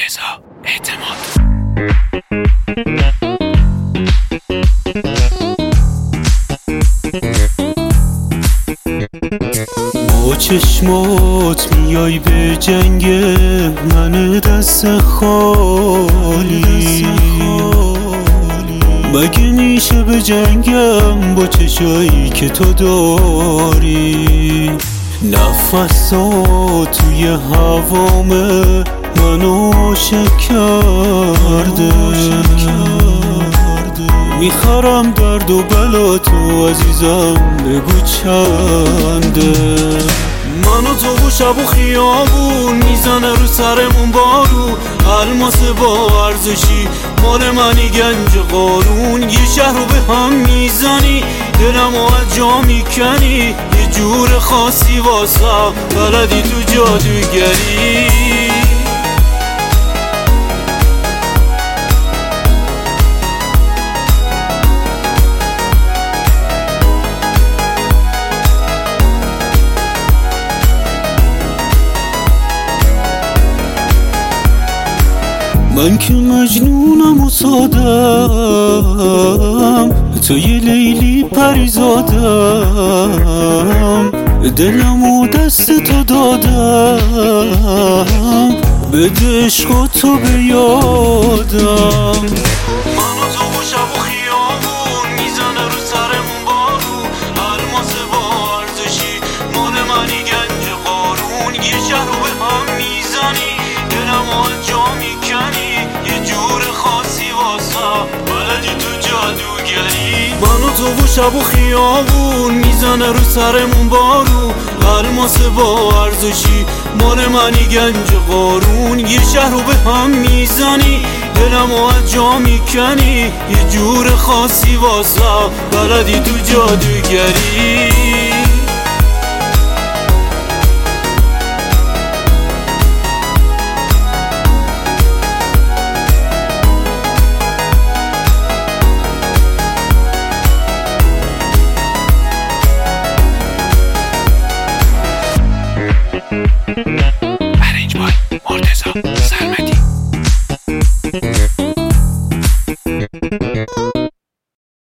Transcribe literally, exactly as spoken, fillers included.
رضا اعتماد. با چشمات میای به جنگ من دست خالی، مگه میشه به جنگم با چشایی که تو داری؟ نفسات توی هوامه منو عاشق کرده، میخرم درد و بلا تو عزیزم بگو چنده. من و تو و شب و خیابون میزنه رو سرمون بارو، الماس با ارزشی مال منی گنج قارون. یه شهر رو به هم میزنی دلمو از جا میکنی، یه جور خاصی واسه بلدی تو جادوگری. من که مجنونم و سادم، تو یه لیلی پریزادم، دلم و دست تو دادم، بده عشق و تو به یادم. من و تو و شب و خیابون میزنه رو سرمون بارو، الماس با ارزشی مال منی گنج قارون. یه شهر رو به هم میزنی دلم و از جا میکنی، یه جور خاصی واسه بلدی تو جادوگری. من و تو و شب و خیابون میزنه رو سرمون بارو، الماس با ارزشی مال منی گنج قارون. یه شهر رو به هم میزنی دلم و از جا میکنی، یه جور خاصی واسه بلدی تو جادوگری.